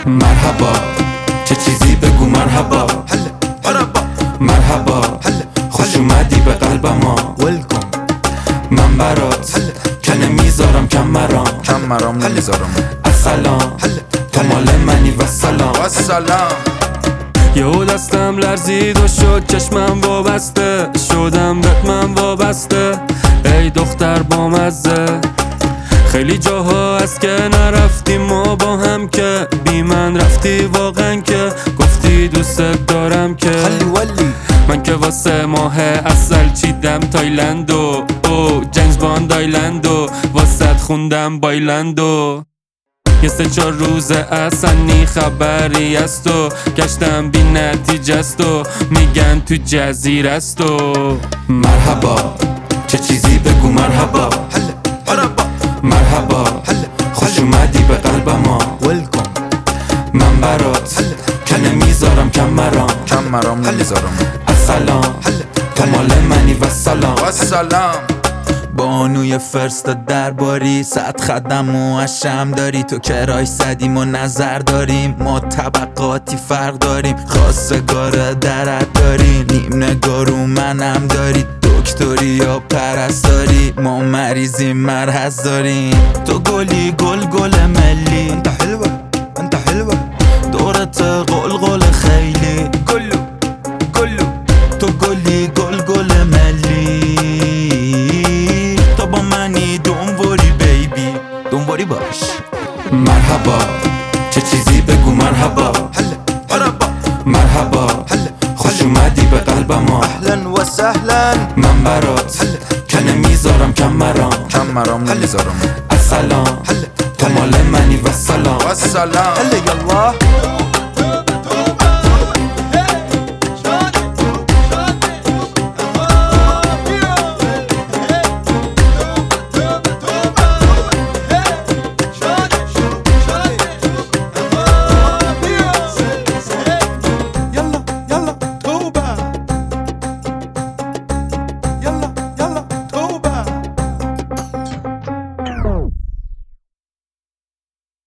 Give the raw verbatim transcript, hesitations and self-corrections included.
مرحبا چه چیزی بگو مرحبا مرحبا خوش اومدی به قلب ما من برات که نمیذارم کم مرام کم مرام نمیذارم السلام تو مال منی و سلام و سلام. یهو دستم لرزید و شد چشمم وابسته شدم بهت من وابسته ای دختر بامزه خیلی جاها از که نرفتیم ما با هم که بی من رفتی واقعا که گفتی دوست دارم که من که واسه ماه اصل چیدم تایلندو او جیمز باند آیلندو واسه خوندم بایلندو یه سه چار روز اصلا نی خبری است و گشتم بی نتیجه است و میگن تو جزیره است و مرحبا چه چیزی بگو مرحبا مرحبا خوش اومدی به قلب ما من برات که نمیذارم کم مرام کم مرام نمیذارم السلام تو مال منی و سلام و سلام. بانوی فرست درباری صد خدم و اشم داری تو کرای صدیم و نظر داریم ما طبقاتی فرق داریم خواستگار درد داری نیم نگارو منم داری دکتری یا پرستاری ما مریضی مرض داریم تو گلی گل گل ملی انت حلوه انت حلوه دورت قل قل خیلی کلو کلو تو گلی گل گل ملی تو با منی دنواری بیبی دنواری باش مرحبا چه چیزی بگو مرحبا مرحبا خوش اومدی به قلب ما اهلا و سهلا من برات که نمیذارم کم مرام کم مرام نمیذارم السلام تو مال منی و سلام و سلام. هلا یالله